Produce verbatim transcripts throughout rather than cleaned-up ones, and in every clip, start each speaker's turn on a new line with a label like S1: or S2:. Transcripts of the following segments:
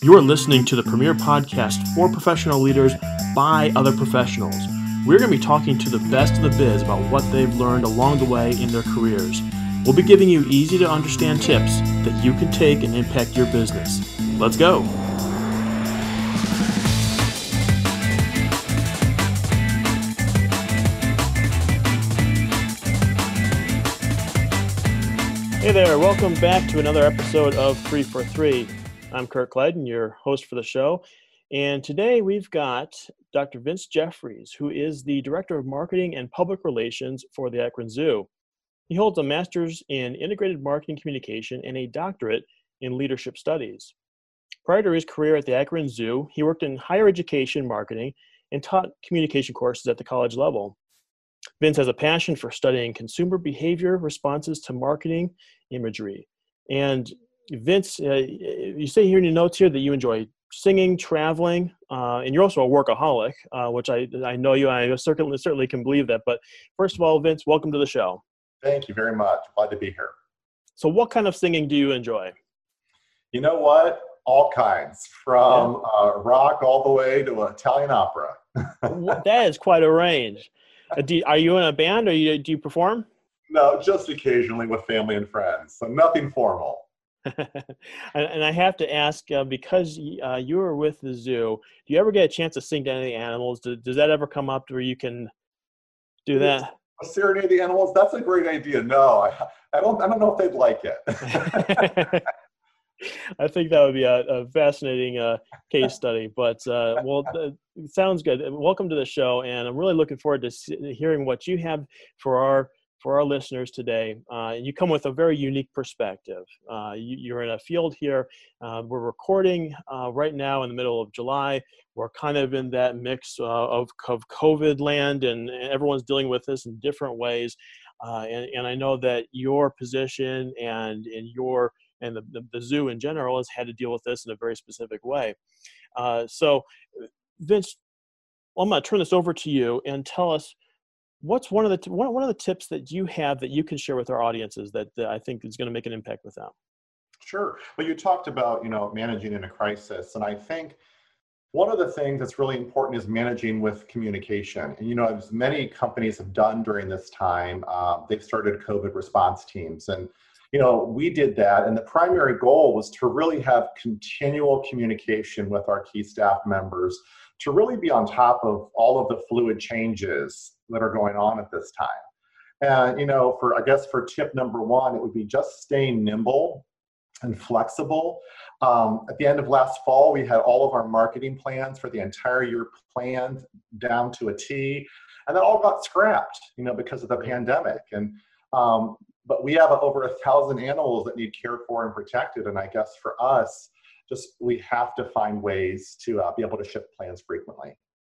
S1: You're listening to the premier podcast for professional leaders by other professionals. We're going to be talking to the best of the biz about what they've learned along the way in their careers. We'll be giving you easy to understand tips that you can take and impact your business. Let's go. Hey there, welcome back to another episode of three for three. I'm Kurt Clyden, your host for the show, and today we've got Doctor Vince Jeffries, who is the Director of Marketing and Public Relations for the Akron Zoo. He holds a master's in Integrated Marketing Communication and a doctorate in Leadership Studies. Prior to his career at the Akron Zoo, he worked in higher education marketing and taught communication courses at the college level. Vince has a passion for studying consumer behavior responses to marketing imagery. And Vince, uh, you say here in your notes here that you enjoy singing, traveling, uh, and you're also a workaholic, uh, which I I know you. I certainly certainly can believe that. But first of all, Vince, welcome to the show.
S2: Thank you very much. Glad to be here.
S1: So, what kind of singing do you enjoy?
S2: You know what? All kinds, from yeah. uh, rock all the way to Italian opera.
S1: That is quite a range. Uh, do, are you in a band, or you, do you perform?
S2: No, just occasionally with family and friends, so nothing formal.
S1: And I have to ask, uh, because uh, you were with the zoo, do you ever get a chance to sing to any of the animals? Does, does that ever come up where you can do that?
S2: Serenade the animals? That's a great idea. No, I, I don't. I don't know if they'd like it.
S1: I think that would be a, a fascinating uh, case study. But uh, well, it sounds good. Welcome to the show, and I'm really looking forward to hearing what you have for our. for our listeners today. Uh, you come with a very unique perspective. Uh, you, you're in a field here. Uh, we're recording uh, right now in the middle of July. We're kind of in that mix uh, of, of COVID land, and everyone's dealing with this in different ways. Uh, and, and I know that your position and, and your and the, the, the zoo in general has had to deal with this in a very specific way. Uh, so, Vince, I'm going to turn this over to you and tell us, what's one of the t- one, one of the tips that you have that you can share with our audiences that, that I think is going to make an impact with them?
S2: Sure. Well, you talked about, you know, managing in a crisis, and I think one of the things that's really important is managing with communication. And, you know, as many companies have done during this time, uh, they've started COVID response teams. And, you know, we did that. And the primary goal was to really have continual communication with our key staff members to really be on top of all of the fluid changes that are going on at this time. And, you know, for, I guess for tip number one, it would be just staying nimble and flexible. Um, at the end of last fall, we had all of our marketing plans for the entire year planned down to a T, and that all got scrapped, you know, because of the pandemic. And, um, but we have over a thousand animals that need cared for and protected. And I guess for us, just we have to find ways to uh, be able to shift plans frequently.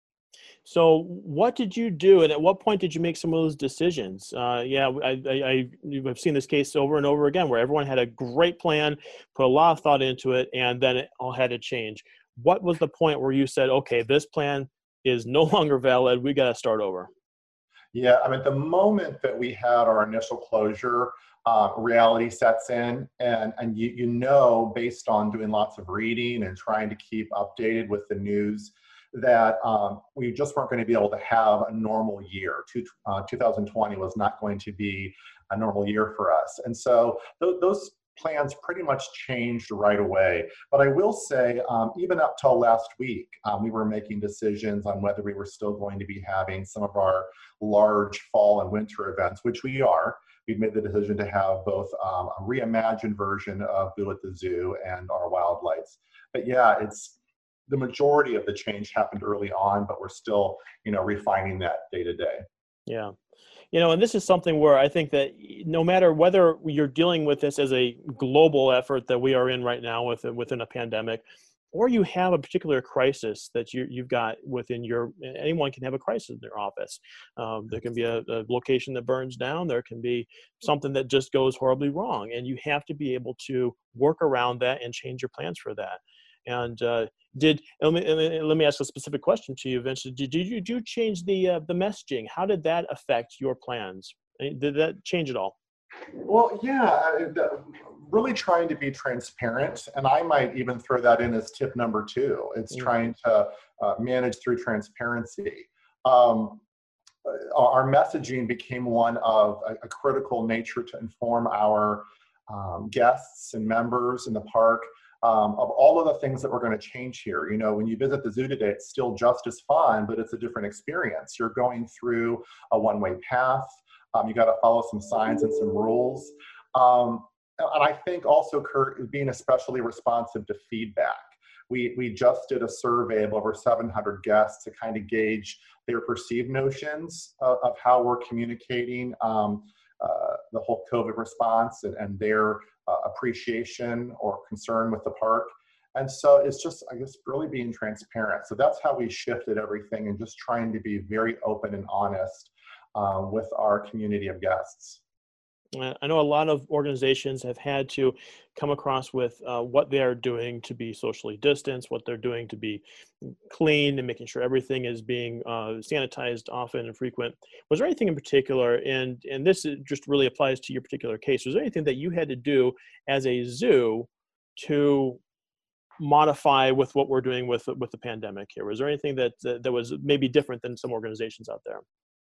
S1: So what did you do, and at what point did you make some of those decisions? Uh, yeah, I, I, I've seen this case over and over again where everyone had a great plan, put a lot of thought into it, and then it all had to change. What was the point where you said, okay, this plan is no longer valid, we got to start over?
S2: Yeah, I mean, the moment that we had our initial closure, uh, reality sets in, and, and you, you know, based on doing lots of reading and trying to keep updated with the news, that um, we just weren't going to be able to have a normal year. Two, uh, two thousand twenty was not going to be a normal year for us. And so th- those plans pretty much changed right away. But I will say, um, even up till last week, um, we were making decisions on whether we were still going to be having some of our large fall and winter events, which we are. We've made the decision to have both um, a reimagined version of Boo at the Zoo and our Wild Lights. But yeah, it's the majority of the change happened early on, but we're still, you know, refining that day to day.
S1: Yeah. You know, and this is something where I think that no matter whether you're dealing with this as a global effort that we are in right now with, within a pandemic, or you have a particular crisis that you, you've got within your, anyone can have a crisis in their office. Um, there can be a, a location that burns down. There can be something that just goes horribly wrong. And you have to be able to work around that and change your plans for that. And uh, did let me, let me ask a specific question to you, Vince. Did you, did you, did you change the uh, the messaging? How did that affect your plans? Did that change at all?
S2: Well, yeah. The, really trying to be transparent. And I might even throw that in as tip number two. It's
S1: Mm.
S2: trying to uh, manage through transparency. Um, our messaging became one of a, a critical nature to inform our um, guests and members in the park um, of all of the things that we're going to change here. You know, when you visit the zoo today, it's still just as fun, but it's a different experience. You're going through a one-way path. Um, you got to follow some signs and some rules. Um, and I think also, Kurt, being especially responsive to feedback. We, we just did a survey of over seven hundred guests to kind of gauge their perceived notions of, of how we're communicating um, uh, the whole COVID response and, and their uh, appreciation or concern with the park. And so it's just, I guess, really being transparent. So that's how we shifted everything and just trying to be very open and honest uh, with our community of guests.
S1: I know a lot of organizations have had to come across with uh, what they are doing to be socially distanced, what they're doing to be clean, and making sure everything is being uh, sanitized often and frequent. Was there anything in particular, and and this just really applies to your particular case, was there anything that you had to do as a zoo to modify with what we're doing with with the pandemic here? Was there anything that that, that was maybe different than some organizations out there?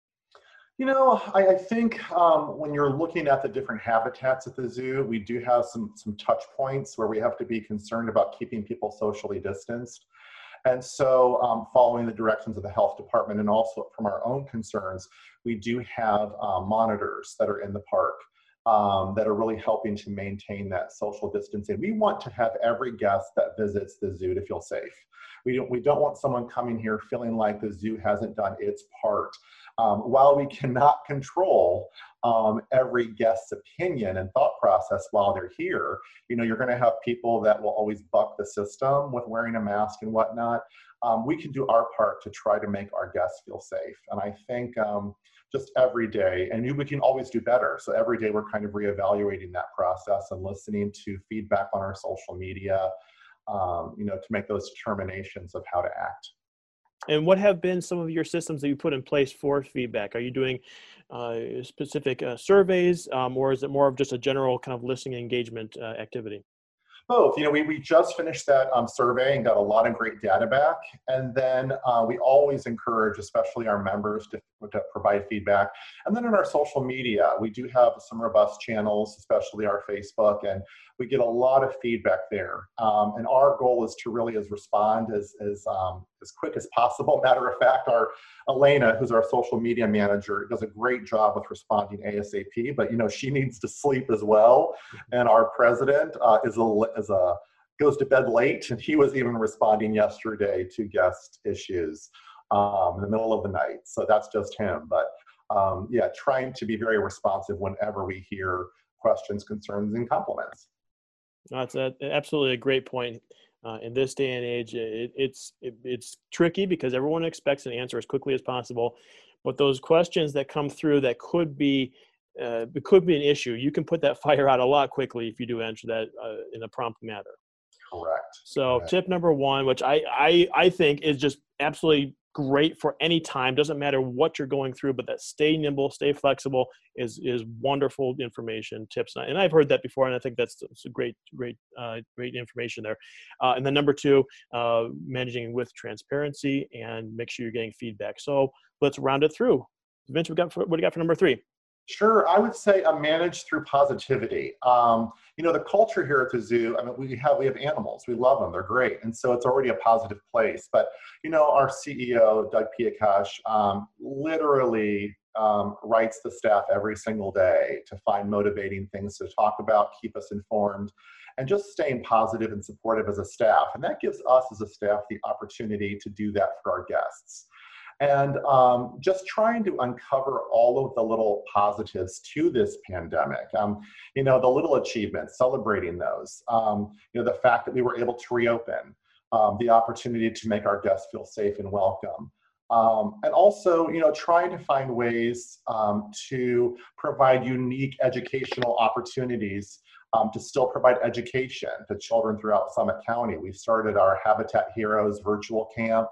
S2: You know, I, I think um, when you're looking at the different habitats at the zoo, we do have some, some touch points where we have to be concerned about keeping people socially distanced. And so um, following the directions of the health department and also from our own concerns, we do have uh, monitors that are in the park um, that are really helping to maintain that social distancing. We want to have every guest that visits the zoo to feel safe. We don't, we don't want someone coming here feeling like the zoo hasn't done its part. Um, while we cannot control um, every guest's opinion and thought process while they're here, you know, you're going to have people that will always buck the system with wearing a mask and whatnot. Um, we can do our part to try to make our guests feel safe. And I think um, just every day, and we can always do better. So every day we're kind of reevaluating that process and listening to feedback on our social media, um, you know, to make those determinations of how to act.
S1: And what have been some of your systems that you put in place for feedback? Are you doing uh, specific uh, surveys, um, or is it more of just a general kind of listening engagement uh, activity?
S2: Both. You know, we, we just finished that um, survey and got a lot of great data back. And then uh, we always encourage, especially our members, to, to provide feedback. And then in our social media, we do have some robust channels, especially our Facebook, and we get a lot of feedback there. Um, and our goal is to really as respond as, as, um, as quick as possible. Matter of fact, our Elena, who's our social media manager, does a great job with responding ASAP, but you know, she needs to sleep as well. And our president uh, is a, is a, goes to bed late, and he was even responding yesterday to guest issues um, in the middle of the night. So that's just him. But um, yeah, trying to be very responsive whenever we hear questions, concerns, and compliments.
S1: That's a, absolutely a great point. Uh, in this day and age, it, it's it, it's tricky because everyone expects an answer as quickly as possible. But those questions that come through that could be uh, it could be an issue, you can put that fire out a lot quickly if you do answer that uh, in a prompt manner.
S2: Correct.
S1: So
S2: Correct.
S1: Tip number one, which I, I I think is just absolutely great for any time, doesn't matter what you're going through, but that stay nimble, stay flexible is is wonderful information, tips. And I've heard that before, and I think that's, that's a great, great, uh, great information there. Uh, and then number two, uh, managing with transparency and make sure you're getting feedback. So let's round it through. Vince, we got for, what do you got for number three?
S2: Sure, I would say uh, manage through positivity. Um, you know, the culture here at the zoo, I mean, we have we have animals. We love them. They're great. And so it's already a positive place. But, you know, our C E O, Doug Piakash, um, literally um, writes the staff every single day to find motivating things to talk about, keep us informed, and just staying positive and supportive as a staff. And that gives us as a staff the opportunity to do that for our guests. And um, just trying to uncover all of the little positives to this pandemic. Um, you know, the little achievements, celebrating those. Um, you know, the fact that we were able to reopen, um, the opportunity to make our guests feel safe and welcome. Um, and also, you know, trying to find ways um, to provide unique educational opportunities um, to still provide education to children throughout Summit County. We started our Habitat Heroes virtual camp.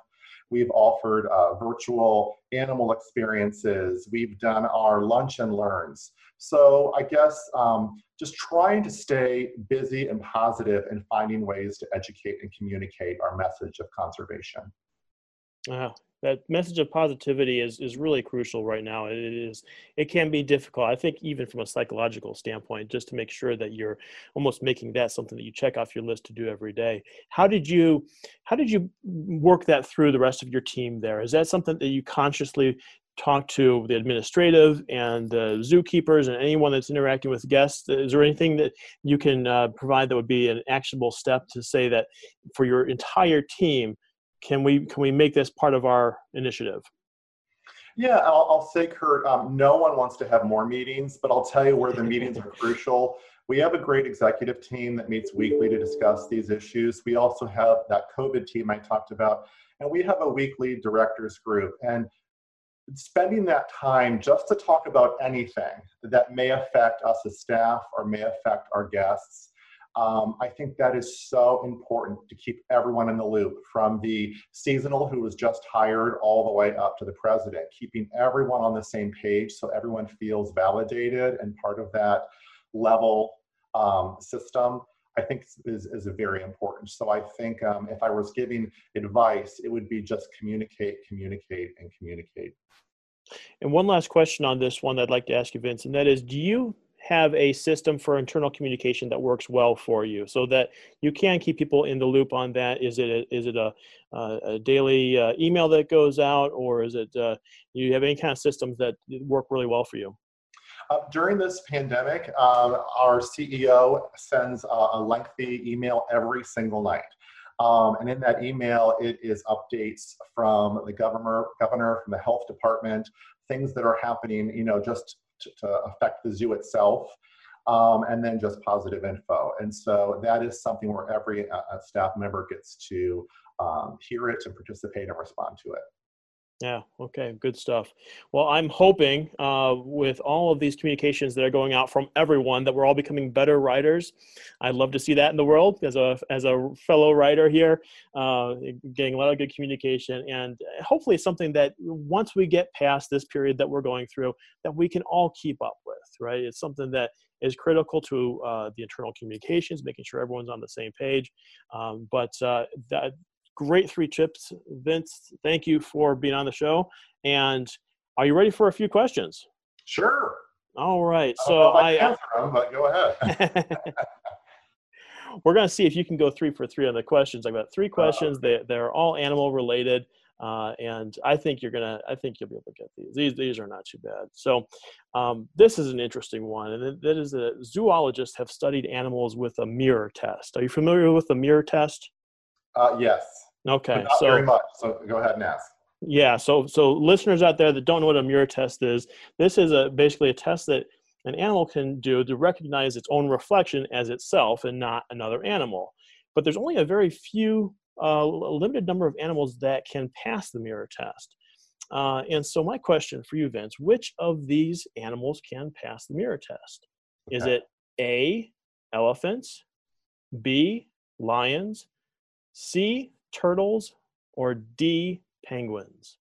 S2: We've offered uh, virtual animal experiences. We've done our lunch and learns. So I guess um, just trying to stay busy and positive and finding ways to educate and communicate our message of conservation.
S1: Wow. That message of positivity is, is really crucial right now. It is, it can be difficult, I think, even from a psychological standpoint, just to make sure that you're almost making that something that you check off your list to do every day. How did you, how did you work that through the rest of your team there? Is that something that you consciously talk to the administrative and the zookeepers and anyone that's interacting with guests? Is there anything that you can uh, provide that would be an actionable step to say that for your entire team, Can we can we make this part of our initiative?
S2: Yeah, I'll, I'll say, Kurt, um, no one wants to have more meetings, but I'll tell you where the meetings are crucial. We have a great executive team that meets weekly to discuss these issues. We also have that COVID team I talked about, and we have a weekly directors group. And spending that time just to talk about anything that may affect us as staff or may affect our guests, Um, I think that is so important to keep everyone in the loop, from the seasonal who was just hired all the way up to the president, keeping everyone on the same page so everyone feels validated and part of that level um, system, I think is, is very important. So I think um, if I was giving advice, it would be just communicate, communicate, and communicate.
S1: And one last question on this one I'd like to ask you, Vince, and that is, do you have a system for internal communication that works well for you so that you can keep people in the loop on that? Is it a, is it a, uh, a daily uh, email that goes out, or is it, uh, do you have any kind of systems that work really well for you?
S2: Uh, during this pandemic, uh, our C E O sends a, a lengthy email every single night. Um, and in that email, it is updates from the governor, governor, from the health department, things that are happening, you know, just to, to affect the zoo itself, um, and then just positive info. And so that is something where every uh, staff member gets to um, hear it and participate and respond to it.
S1: Yeah. Okay. Good stuff. Well, I'm hoping uh, with all of these communications that are going out from everyone that we're all becoming better writers. I'd love to see that in the world as a as a fellow writer here, uh, getting a lot of good communication, and hopefully something that once we get past this period that we're going through, that we can all keep up with. Right. It's something that is critical to uh, the internal communications, making sure everyone's on the same page. Um, but uh, that. Great three tips, Vince. Thank you for being on the show. And are you ready for a few questions?
S2: Sure.
S1: All right.
S2: I
S1: So I,
S2: I answer them, but go ahead.
S1: We're going to see if you can go three for three on the questions. I've got three questions. Uh, they they're all animal related, uh, and I think you're gonna. I think you'll be able to get these. These these are not too bad. So um, this is an interesting one, and that is that zoologists have studied animals with a mirror test. Are you familiar with the mirror test?
S2: Uh, yes.
S1: Okay.
S2: But not
S1: so
S2: very much. So go ahead and ask.
S1: Yeah. So, so listeners out there that don't know what a mirror test is, this is a basically a test that an animal can do to recognize its own reflection as itself and not another animal. But there's only a very few, uh, a limited number of animals that can pass the mirror test. Uh, and so my question for you, Vince, which of these animals can pass the mirror test? Okay. Is it A, elephants, B, lions, C, turtles, or D, penguins?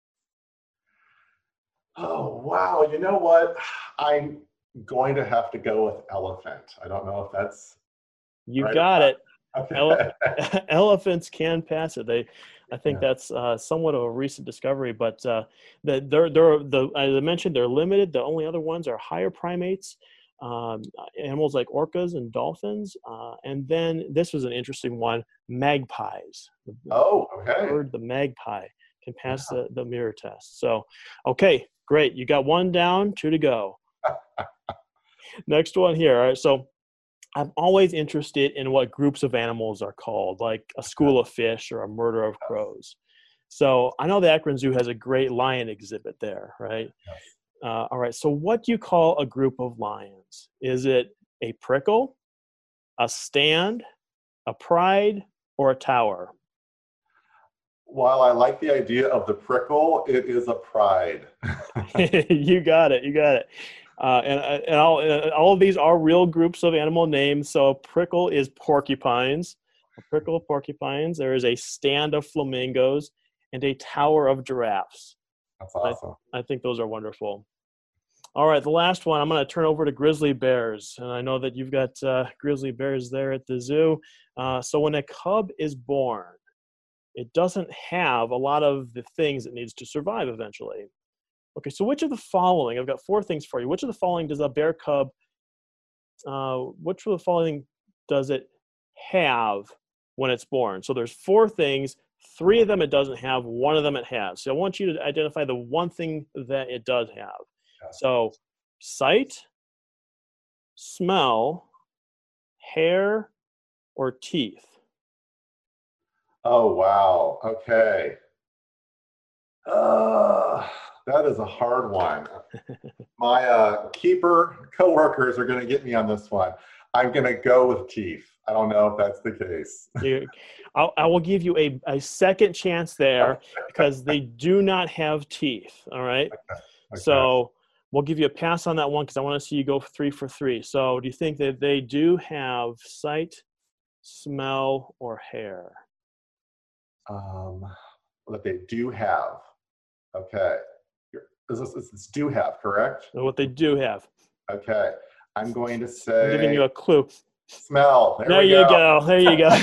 S2: Oh, wow. You know what? I'm going to have to go with elephant. I don't know if that's
S1: You
S2: right
S1: got it.
S2: Okay.
S1: Ele- elephants can pass it. They, I think
S2: yeah.
S1: that's uh, somewhat of a recent discovery, but uh, the, they're, they're, the, as I mentioned, they're limited. The only other ones are higher primates, um, animals like orcas and dolphins. Uh, and then this was an interesting one, magpies.
S2: Oh, okay.
S1: The bird, the magpie can pass yeah. the, the mirror test. So, okay, great. You got one down, two to go. Next one here. All right, so I'm always interested in what groups of animals are called, like a school of fish or a murder of crows. So I know the Akron Zoo has a great lion exhibit there, right?
S2: Yes.
S1: Uh, all right, so what do you call a group of lions? Is it a prickle, a stand, a pride, or a tower?
S2: While I like the idea of the prickle, it is a pride.
S1: You got it, you got it. Uh, and and all, uh, all of these are real groups of animal names. So a prickle is porcupines, a prickle of porcupines. There is a stand of flamingos, and a tower of giraffes.
S2: That's awesome.
S1: I, I think those are wonderful. All right, the last one, I'm going to turn over to grizzly bears. And I know that you've got uh, grizzly bears there at the zoo. Uh, so when a cub is born, it doesn't have a lot of the things it needs to survive eventually. Okay, so which of the following, I've got four things for you. Which of the following does a bear cub, uh, which of the following does it have when it's born? So there's four things. Three of them it doesn't have, one of them it has. So I want you to identify the one thing that it does have. So sight, smell, hair, or teeth.
S2: Oh, wow. Okay. Uh, that is a hard one. My uh, keeper coworkers are going to get me on this one. I'm going to go with teeth. I don't know if that's the case.
S1: You, I'll, I will give you a, a second chance there because they do not have teeth. All right.
S2: Okay. Okay.
S1: So we'll give you a pass on that one because I want to see you go three for three. So do you think that they do have sight, smell, or hair?
S2: Um, that they do have. Okay. This is, this is do have, correct?
S1: So what they do have.
S2: Okay. I'm going to say.
S1: I'm giving you a clue.
S2: Smell. There,
S1: there
S2: we
S1: you
S2: go.
S1: go. There you go.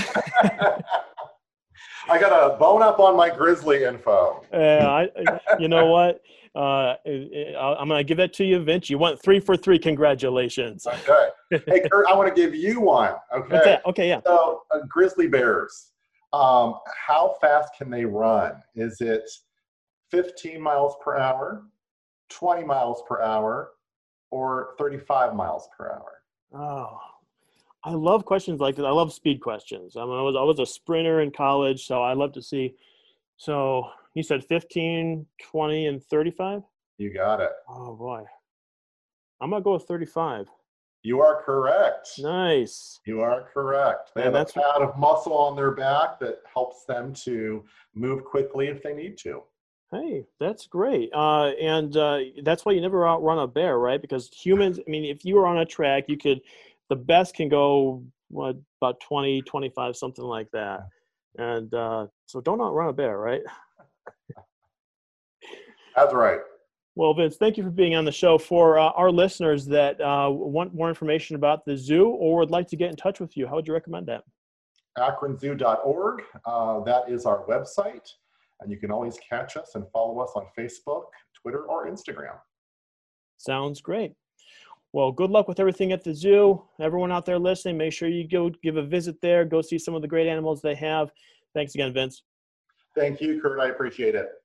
S2: I got a bone up on my grizzly info.
S1: Yeah, I, you know what? Uh, I'm going to give that to you, Vince. You went three for three. Congratulations.
S2: Okay. Hey, Kurt, I want to give you one. Okay.
S1: What's that? Okay, yeah.
S2: So, uh, grizzly bears, um, how fast can they run? Is it fifteen miles per hour, twenty miles per hour, or thirty-five miles per hour?
S1: Oh, I love questions like this. I love speed questions. I mean, I was I was a sprinter in college, so I love to see. So you said fifteen, twenty, and thirty-five?
S2: You got it.
S1: Oh, boy. I'm going to go with thirty-five.
S2: You are correct.
S1: Nice.
S2: You are correct. They
S1: Yeah,
S2: have
S1: that's
S2: a pad of muscle on their back that helps them to move quickly if they need to.
S1: Hey, that's great. Uh, and uh, that's why you never outrun a bear, right? Because humans, I mean, if you were on a track, you could, the best can go, what, about twenty, twenty-five, something like that. And uh, so don't outrun a bear, right?
S2: That's right.
S1: Well, Vince, thank you for being on the show. For uh, our listeners that uh, want more information about the zoo or would like to get in touch with you, how would you recommend that?
S2: akron zoo dot org. Uh, that is our website. And you can always catch us and follow us on Facebook, Twitter, or Instagram.
S1: Sounds great. Well, good luck with everything at the zoo. Everyone out there listening, make sure you go give a visit there. Go see some of the great animals they have. Thanks again, Vince.
S2: Thank you, Kurt. I appreciate it.